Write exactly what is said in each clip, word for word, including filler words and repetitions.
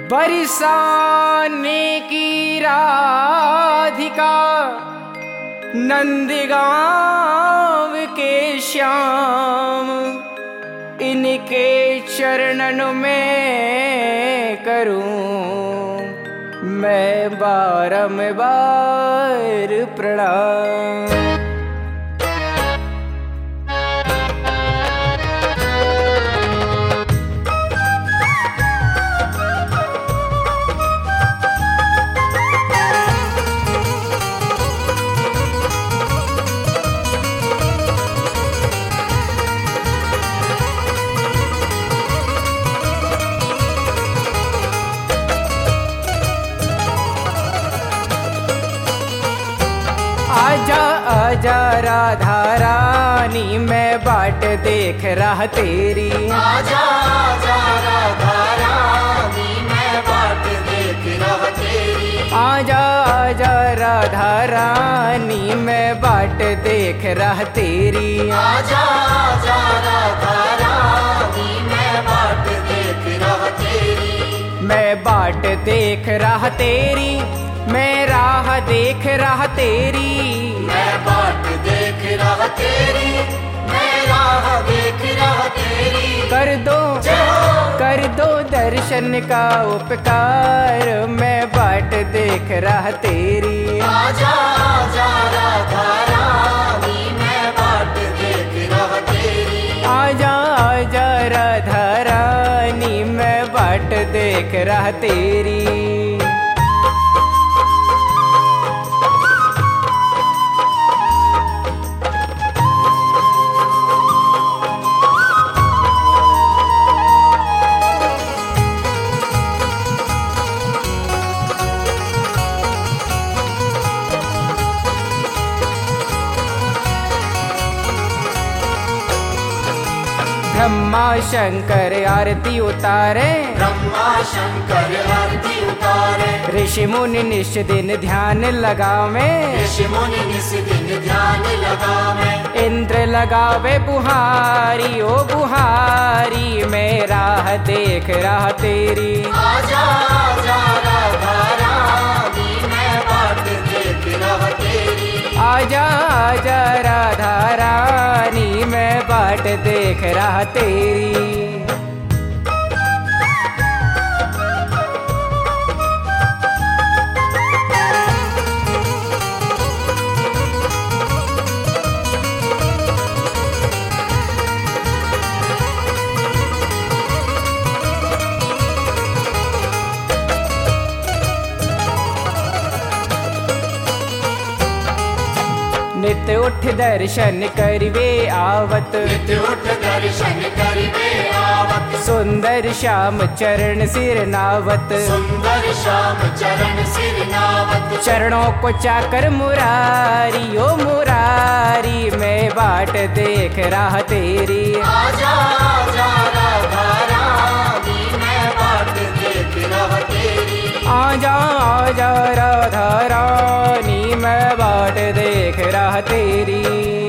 बरसाने की राधिका नंदगांव के श्याम, इनके चरणन में करूं मैं बारंबार प्रणाम। आजा आजा राधा रानी, मैं बाट देख रहा तेरी। आजा आजा राधा रानी, मैं बाट देख रहा तेरी। आजा आजा राधा रानी, मैं बाट देख रहा तेरी। आजा आजा राधा रानी, मैं बाट देख रहा तेरी। मैं बाट देख रहा तेरी, मैं राह देख रहा तेरी। मैं बाट देख रहा तेरी, मैं राह देख रहा तेरी। कर दो कर दो दर्शन का उपकार, मैं बाट देख रहा तेरी। आजा आजा राधा रानी, मैं बाट देख रहा तेरी। आजा आजा राधा रानी, मैं बाट देख रहा तेरी। ब्रह्मा शंकर आरती उतारे, ब्रह्मा शंकर आरती उतारे। ऋषि मुनि निश दिन ध्यान लगावे, ऋषि मुनि निस दिन ध्यान लगावे। इंद्र लगावे बुहारी ओ बुहारी, मैं राह देख रहा तेरी। आजा आजा राधा रानी, मैं बाट देख रहा तेरी। आजा आजा राधा रानी, मैं बाट देख रहा तेरी। नित्य उठ दर्शन करिवे आवत, नित्य उठ दर्शन करिवे आवत। सुंदर श्याम चरण सिर नावत। सुंदर श्याम चरण सिर नावत। चरणों को चाकर मुरारी ओ मुरारी, मैं बाट देख रहा तेरी। आजा आजा राधा रानी, मैं बाट देख रहा तेरी। आजा आजा राधा रानी, मैं बाट देख रहा तेरी।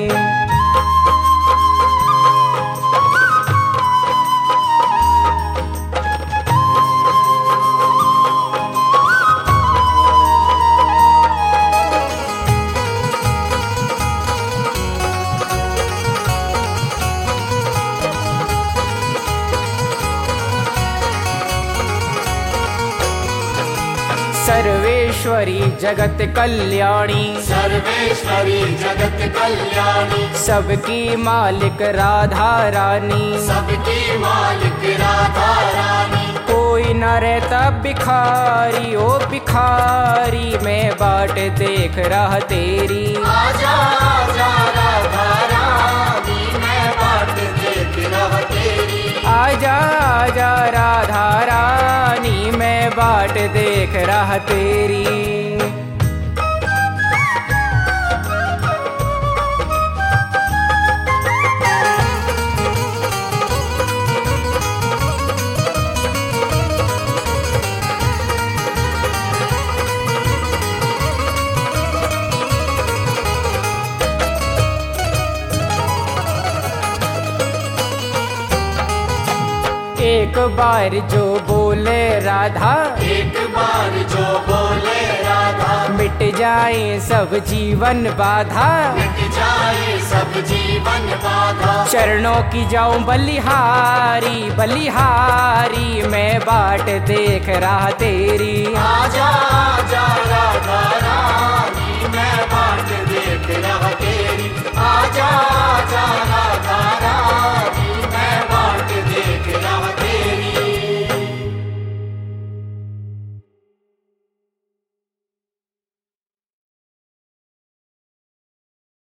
सर्वेश्वरी जगत कल्याणी, सर्वेश्वरी जगत कल्याणी। सबकी मालिक राधा रानी, सबकी मालिक राधा रानी। कोई न रहता भिखारी ओ भिखारी, मैं बाट देख रहा तेरी। आजा आजा राधा रानी, मैं बाट देख रहा तेरी। आजा आजा राधा रानी, मैं बाट देख रहा तेरी। एक बार जो बोले राधा, एक बार जो बोले राधा, मिट जाए सब जीवन बाधा, मिट जाए सब जीवन बाधा। चरणों की जाऊं बलिहारी, बलिहारी मैं बाट देख रहा तेरी। आजा